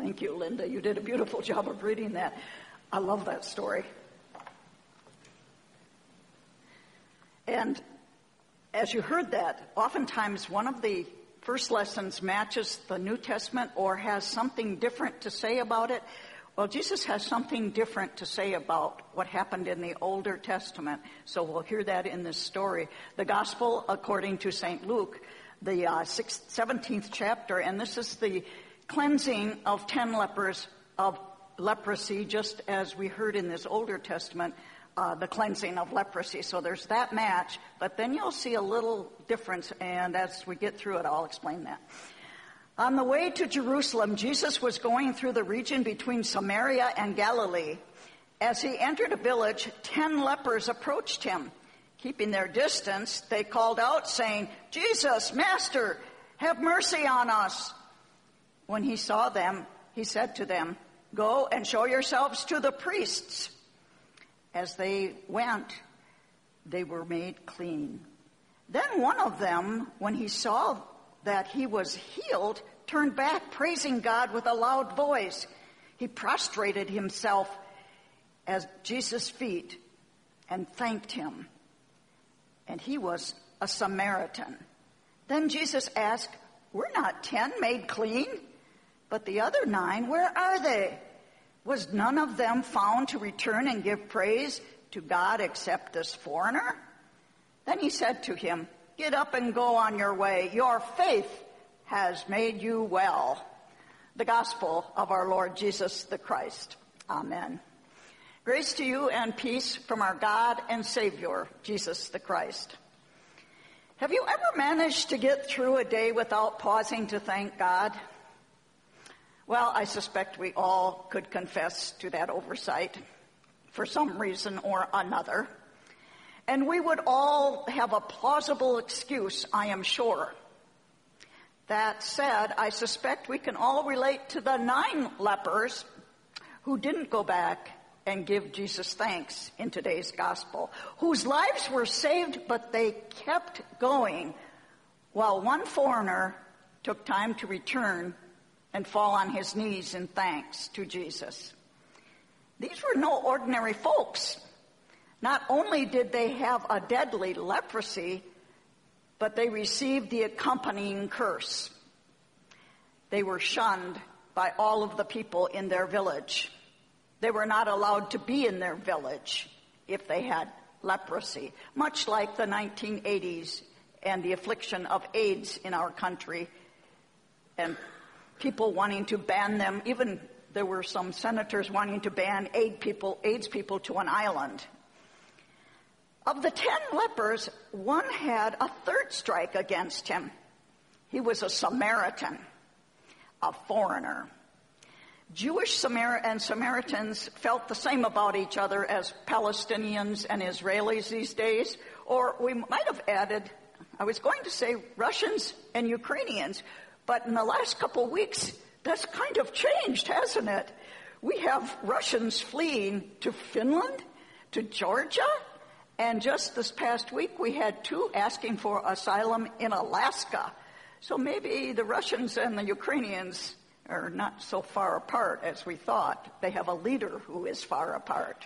Thank you, Linda. You did a beautiful job of reading that. I love that story. And as you heard that, oftentimes one of the first lessons matches the New Testament or has something different to say about it. Well, Jesus has something different to say about what happened in the Older Testament. So we'll hear that in this story. The Gospel according to St. Luke, the 17th chapter, and this is the cleansing of 10 lepers of leprosy, just as we heard in this Older Testament, the cleansing of leprosy. So there's that match, but then you'll see a little difference, and as we get through it, I'll explain that. On the way to Jerusalem, Jesus was going through the region between Samaria and Galilee. As he entered a village, 10 lepers approached him. Keeping their distance, they called out, saying, "Jesus, Master, have mercy on us." When he saw them, he said to them, "Go and show yourselves to the priests." As they went, they were made clean. Then one of them, when he saw that he was healed, turned back, praising God with a loud voice. He prostrated himself at Jesus' feet and thanked him. And he was a Samaritan. Then Jesus asked, "Were not 10 made clean? But the other 9, where are they? Was none of them found to return and give praise to God except this foreigner?" Then he said to him, "Get up and go on your way. Your faith has made you well." The Gospel of our Lord Jesus the Christ. Amen. Grace to you and peace from our God and Savior, Jesus the Christ. Have you ever managed to get through a day without pausing to thank God? Well, I suspect we all could confess to that oversight for some reason or another. And we would all have a plausible excuse, I am sure. That said, I suspect we can all relate to the 9 lepers who didn't go back and give Jesus thanks in today's gospel, whose lives were saved, but they kept going, while one foreigner took time to return and fall on his knees in thanks to Jesus. These were no ordinary folks. Not only did they have a deadly leprosy, but they received the accompanying curse. They were shunned by all of the people in their village. They were not allowed to be in their village if they had leprosy, much like the 1980s and the affliction of AIDS in our country, and people wanting to ban them. Even there were some senators wanting to ban AIDS people to an island. Of the 10 lepers, one had a third strike against him. He was a Samaritan, a foreigner. Jewish and Samaritans felt the same about each other as Palestinians and Israelis these days, or we might have added, I was going to say Russians and Ukrainians, but in the last couple of weeks, that's kind of changed, hasn't it? We have Russians fleeing to Finland, to Georgia, and just this past week we had 2 asking for asylum in Alaska. So maybe the Russians and the Ukrainians are not so far apart as we thought. They have a leader who is far apart.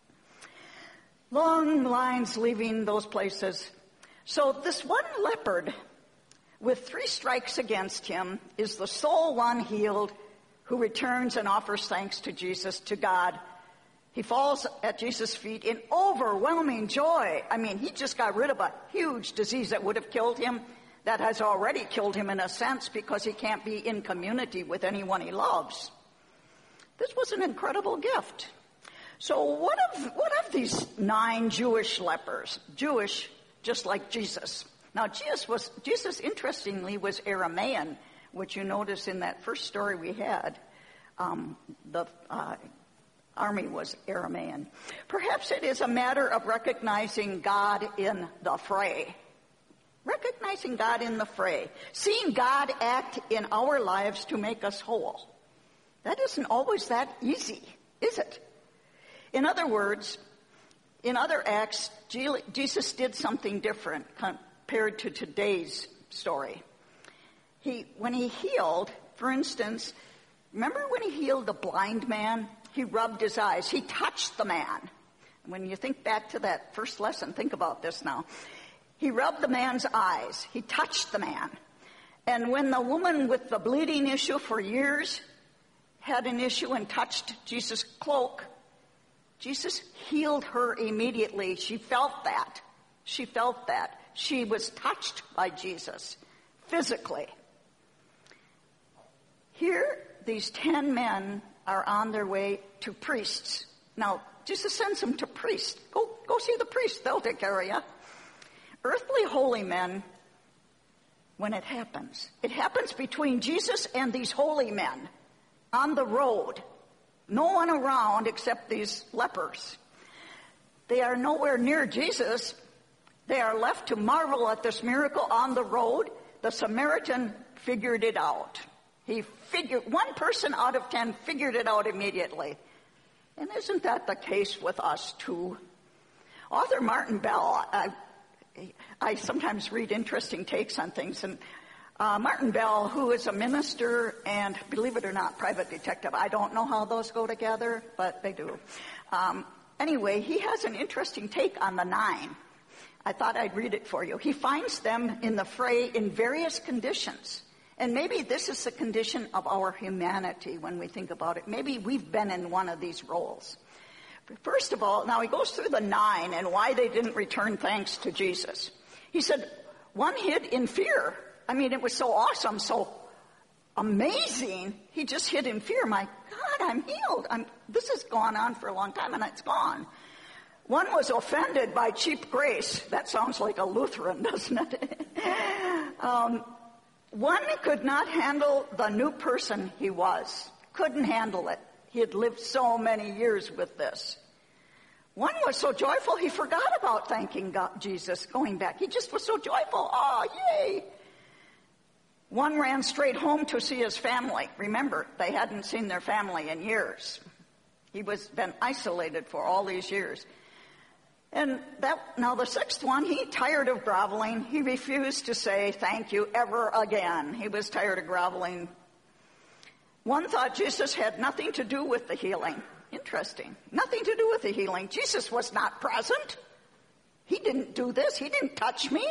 Long lines leaving those places. So this one leopard with 3 strikes against him is the sole one healed who returns and offers thanks to Jesus, to God. He falls at Jesus' feet in overwhelming joy. I mean, he just got rid of a huge disease that would have killed him, that has already killed him in a sense because he can't be in community with anyone he loves. This was an incredible gift. So what of these 9 Jewish lepers? Jewish, just like Jesus. Now, Jesus, interestingly, was Aramaean, which you notice in that first story we had. The army was Aramaean. Perhaps it is a matter of recognizing God in the fray. Recognizing God in the fray. Seeing God act in our lives to make us whole. That isn't always that easy, is it? In other words, in other acts, Jesus did something different compared to today's story. When he healed, for instance, Remember when he healed the blind man? He rubbed his eyes. He touched the man. When you think back to that first lesson, think about this now. He rubbed the man's eyes. He touched the man. And when the woman with the bleeding issue for years had an issue and touched Jesus' cloak, Jesus healed her immediately. She felt that. She felt that. She was touched by Jesus physically. Here, these 10 men are on their way to priests. Now, Jesus sends them to priests. Go see the priests. They'll take care of you. Earthly holy men, when it happens between Jesus and these holy men on the road. No one around except these lepers. They are nowhere near Jesus. They are left to marvel at this miracle on the road. The Samaritan figured it out. One person out of 10 figured it out immediately. And isn't that the case with us too? Author Martin Bell, I sometimes read interesting takes on things, and Martin Bell, who is a minister and, believe it or not, private detective. I don't know how those go together, but they do. Anyway, he has an interesting take on the 9. I thought I'd read it for you. He finds them in the fray in various conditions. And maybe this is the condition of our humanity when we think about it. Maybe we've been in one of these roles. First of all, now he goes through the 9 and why they didn't return thanks to Jesus. He said, one hid in fear. I mean, it was so awesome, so amazing. He just hid in fear. My God, I'm healed. This has gone on for a long time, and it's gone. One was offended by cheap grace. That sounds like a Lutheran, doesn't it? One could not handle the new person he was. Couldn't handle it. He had lived so many years with this. One was so joyful he forgot about thanking God, Jesus, going back. He just was so joyful. Oh, yay! One ran straight home to see his family. Remember, they hadn't seen their family in years. He was been isolated for all these years. And now the 6th one, he tired of groveling. He refused to say thank you ever again. He was tired of groveling. One thought Jesus had nothing to do with the healing. Interesting. Nothing to do with the healing. Jesus was not present. He didn't do this. He didn't touch me.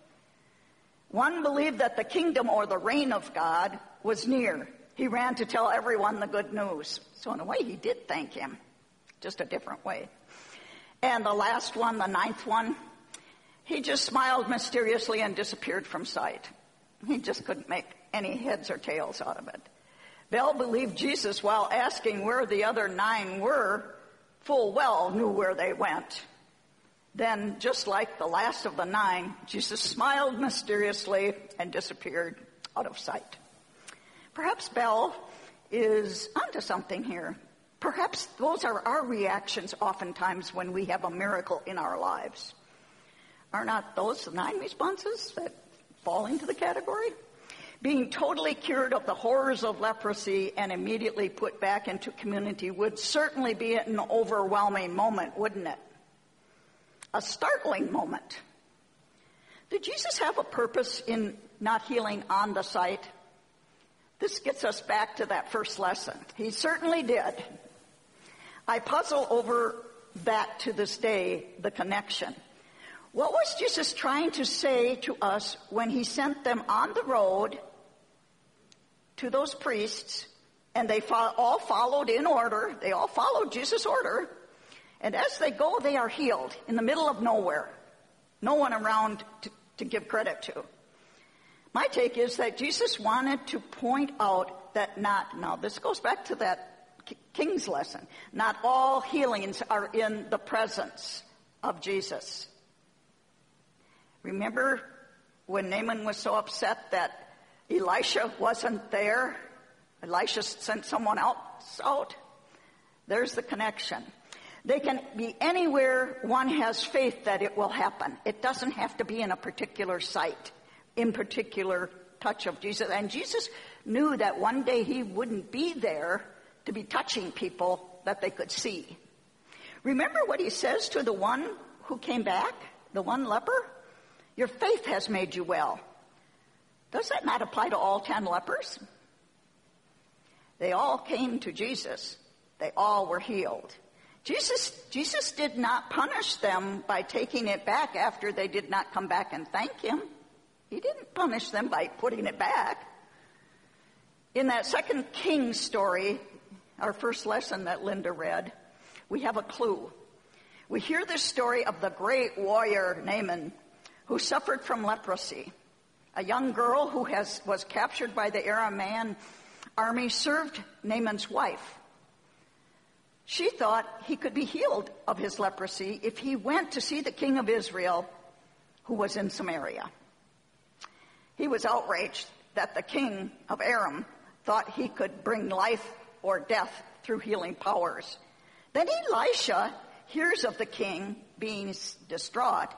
One believed that the kingdom or the reign of God was near. He ran to tell everyone the good news. So in a way, he did thank him, just a different way. And the last one, the 9th one, he just smiled mysteriously and disappeared from sight. He just couldn't make any heads or tails out of it. Bell believed Jesus, while asking where the other 9 were, full well knew where they went. Then, just like the last of the 9, Jesus smiled mysteriously and disappeared out of sight. Perhaps Bell is onto something here. Perhaps those are our reactions oftentimes when we have a miracle in our lives. Are not those the 9 responses that fall into the category? Being totally cured of the horrors of leprosy and immediately put back into community would certainly be an overwhelming moment, wouldn't it? A startling moment. Did Jesus have a purpose in not healing on the site? This gets us back to that first lesson. He certainly did. I puzzle over that to this day, the connection. What was Jesus trying to say to us when he sent them on the road to those priests, and they all followed in order. They all followed Jesus' order. And as they go, they are healed in the middle of nowhere. No one around to give credit to. My take is that Jesus wanted to point out that now this goes back to that King's lesson. Not all healings are in the presence of Jesus. Remember when Naaman was so upset that Elisha wasn't there? Elisha sent someone else out. There's the connection. They can be anywhere one has faith that it will happen. It doesn't have to be in a particular site, in particular touch of Jesus. And Jesus knew that one day he wouldn't be there to be touching people that they could see. Remember what he says to the one who came back, the one leper? Your faith has made you well. Does that not apply to all 10 lepers? They all came to Jesus. They all were healed. Jesus did not punish them by taking it back after they did not come back and thank him. He didn't punish them by putting it back. In that 2 Kings story, our first lesson that Linda read, we have a clue. We hear this story of the great warrior Naaman, who suffered from leprosy. A young girl who was captured by the Aramean army served Naaman's wife. She thought he could be healed of his leprosy if he went to see the king of Israel, who was in Samaria. He was outraged that the king of Aram thought he could bring life or death through healing powers. Then Elisha hears of the king being distraught,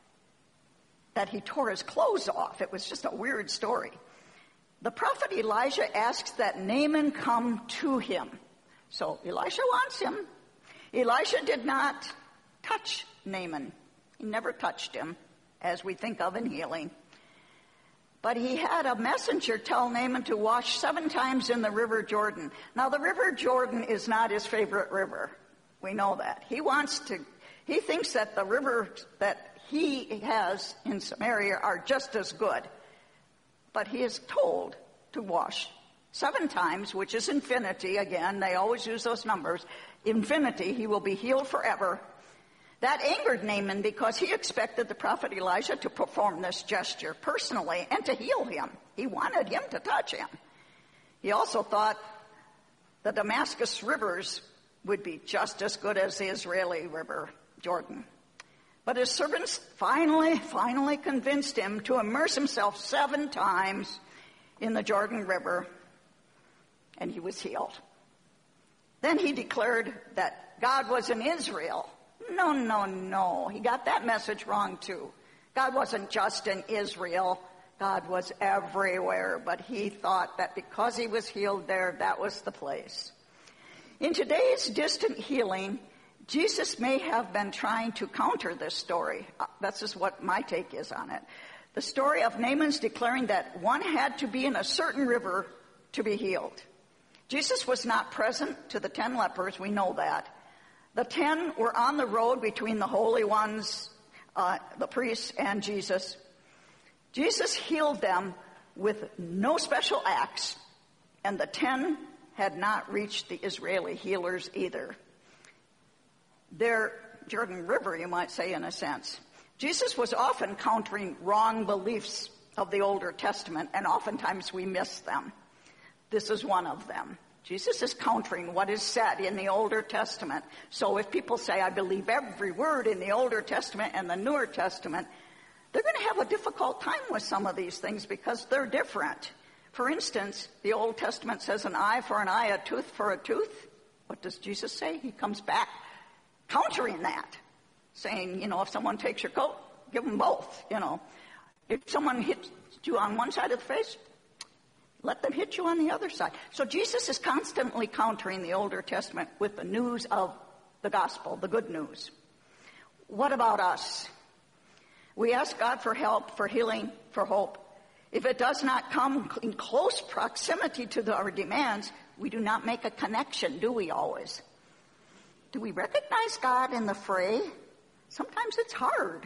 that he tore his clothes off. It was just a weird story. The prophet Elijah asks that Naaman come to him. So Elisha wants him. Elisha did not touch Naaman. He never touched him, as we think of in healing. But he had a messenger tell Naaman to wash 7 times in the River Jordan. Now, the River Jordan is not his favorite river. We know that. He thinks that the rivers that he has in Samaria are just as good. But he is told to wash 7 times, which is infinity. Again, they always use those numbers. Infinity, he will be healed forever. That angered Naaman because he expected the prophet Elijah to perform this gesture personally and to heal him. He wanted him to touch him. He also thought the Damascus rivers would be just as good as the Israeli river, Jordan. But his servants finally convinced him to immerse himself 7 times in the Jordan River, and he was healed. Then he declared that God was in Israel. No. He got that message wrong too. God wasn't just in Israel. God was everywhere. But he thought that because he was healed there, that was the place. In today's distant healing, Jesus may have been trying to counter this story. That's just what my take is on it. The story of Naaman's declaring that one had to be in a certain river to be healed. Jesus was not present to the 10 lepers. We know that. The 10 were on the road between the holy ones, the priests, and Jesus. Jesus healed them with no special acts, and the 10 had not reached the Israeli healers either. Their Jordan River, you might say, in a sense. Jesus was often countering wrong beliefs of the Older Testament, and oftentimes we miss them. This is one of them. Jesus is countering what is said in the Older Testament. So if people say, I believe every word in the Older Testament and the Newer Testament, they're going to have a difficult time with some of these things because they're different. For instance, the Old Testament says an eye for an eye, a tooth for a tooth. What does Jesus say? He comes back countering that, saying, if someone takes your coat, give them both, If someone hits you on one side of the face, let them hit you on the other side. So Jesus is constantly countering the Older Testament with the news of the gospel, the good news. What about us? We ask God for help, for healing, for hope. If it does not come in close proximity to our demands, we do not make a connection, do we always? Do we recognize God in the fray? Sometimes it's hard.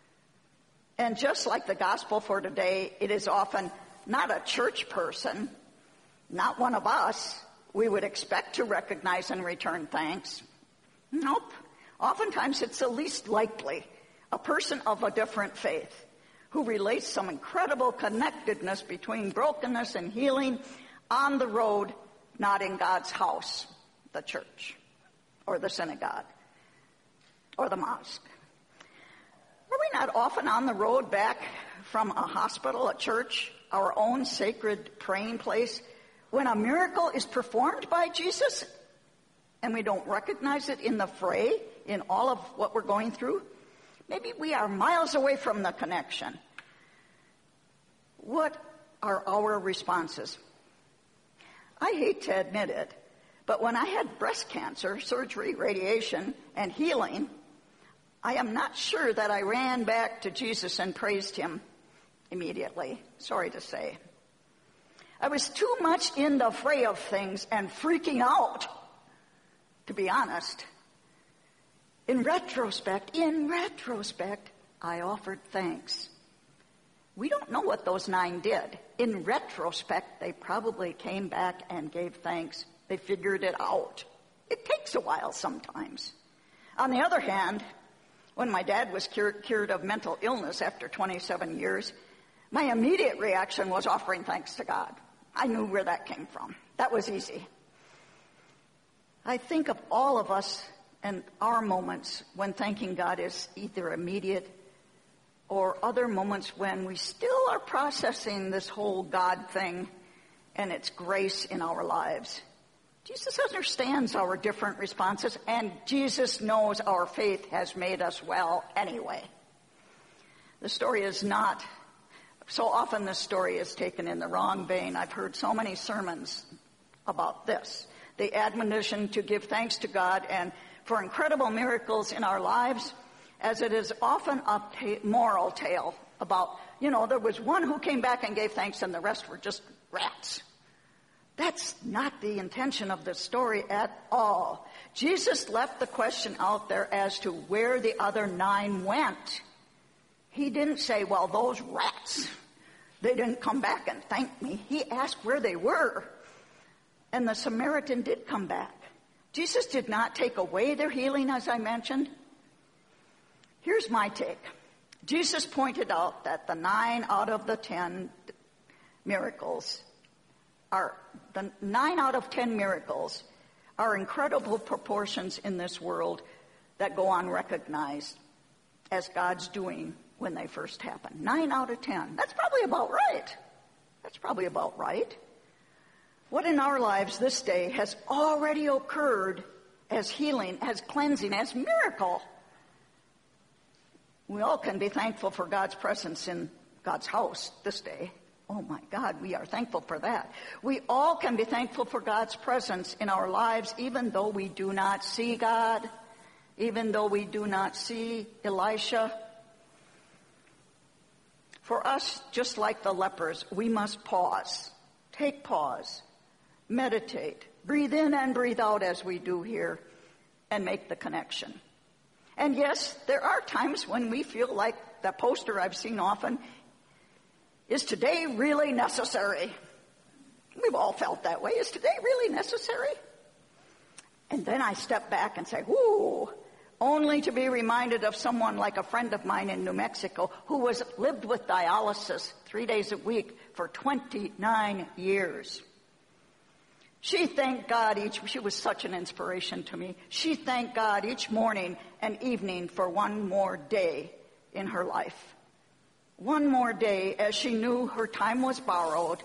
And just like the gospel for today, it is often not a church person, not one of us, we would expect to recognize and return thanks. Nope. Oftentimes it's the least likely, a person of a different faith who relates some incredible connectedness between brokenness and healing on the road, not in God's house, the church, or the synagogue, or the mosque. Are we not often on the road back from a hospital, a church, our own sacred praying place, when a miracle is performed by Jesus and we don't recognize it in the fray, in all of what we're going through? Maybe we are miles away from the connection. What are our responses? I hate to admit it, but when I had breast cancer, surgery, radiation, and healing, I am not sure that I ran back to Jesus and praised him immediately. Sorry to say. I was too much in the fray of things and freaking out, to be honest. In retrospect, I offered thanks. We don't know what those 9 did. In retrospect, they probably came back and gave thanks. They figured it out. It takes a while sometimes. On the other hand, when my dad was cured of mental illness after 27 years, my immediate reaction was offering thanks to God. I knew where that came from. That was easy. I think of all of us and our moments when thanking God is either immediate or other moments when we still are processing this whole God thing and its grace in our lives. Jesus understands our different responses, and Jesus knows our faith has made us well anyway. The story is not, so often this story is taken in the wrong vein. I've heard so many sermons about this. The admonition to give thanks to God and for incredible miracles in our lives, as it is often a moral tale about, there was one who came back and gave thanks and the rest were just rats. That's not the intention of this story at all. Jesus left the question out there as to where the other 9 went. He didn't say, well, those rats, they didn't come back and thank me. He asked where they were. And the Samaritan did come back. Jesus did not take away their healing, as I mentioned. Here's my take. Jesus pointed out that the 9 out of the 10 miracles are incredible proportions in this world that go unrecognized as God's doing when they first happen. 9 out of 10. That's probably about right. What in our lives this day has already occurred as healing, as cleansing, as miracle? We all can be thankful for God's presence in God's house this day. Oh my God, we are thankful for that. We all can be thankful for God's presence in our lives, even though we do not see God, even though we do not see Elisha. For us, just like the lepers, we must pause, take pause, meditate, breathe in and breathe out as we do here, and make the connection. And yes, there are times when we feel like the poster I've seen often, is today really necessary? We've all felt that way. Is today really necessary? And then I step back and say, whoo, only to be reminded of someone like a friend of mine in New Mexico who lived with dialysis 3 days a week for 29 years. She thanked God she was such an inspiration to me. She thanked God each morning and evening for one more day in her life. One more day, as she knew her time was borrowed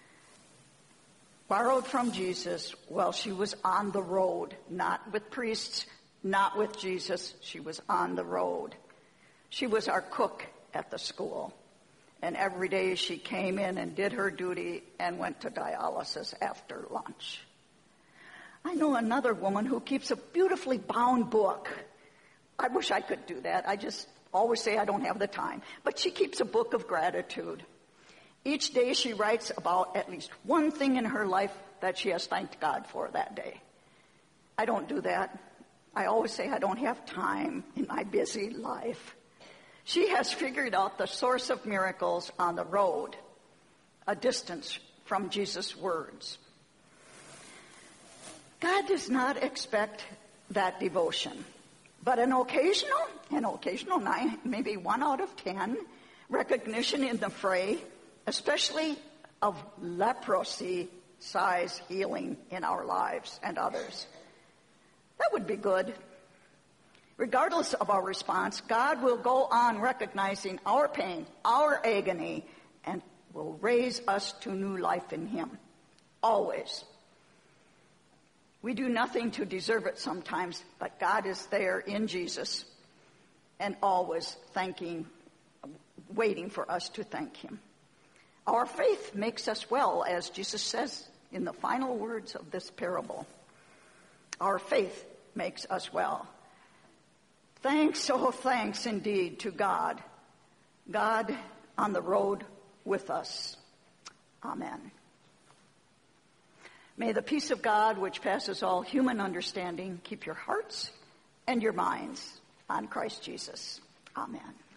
from Jesus while she was on the road, not with priests, not with Jesus. She was on the road. She was our cook at the school. And every day she came in and did her duty and went to dialysis after lunch. I know another woman who keeps a beautifully bound book. I wish I could do that. I just always say I don't have the time. But she keeps a book of gratitude. Each day she writes about at least one thing in her life that she has thanked God for that day. I don't do that. I always say I don't have time in my busy life. She has figured out the source of miracles on the road, a distance from Jesus' words. God does not expect that devotion, but an occasional 9, maybe 1 out of 10, recognition in the fray, especially of leprosy-size healing in our lives and others. That would be good. Regardless of our response, God will go on recognizing our pain, our agony, and will raise us to new life in Him. Always. We do nothing to deserve it sometimes, but God is there in Jesus and always waiting for us to thank Him. Our faith makes us well, as Jesus says in the final words of this parable. Our faith makes us well. Thanks, oh thanks indeed to God. God on the road with us. Amen. May the peace of God, which passes all human understanding, keep your hearts and your minds on Christ Jesus. Amen.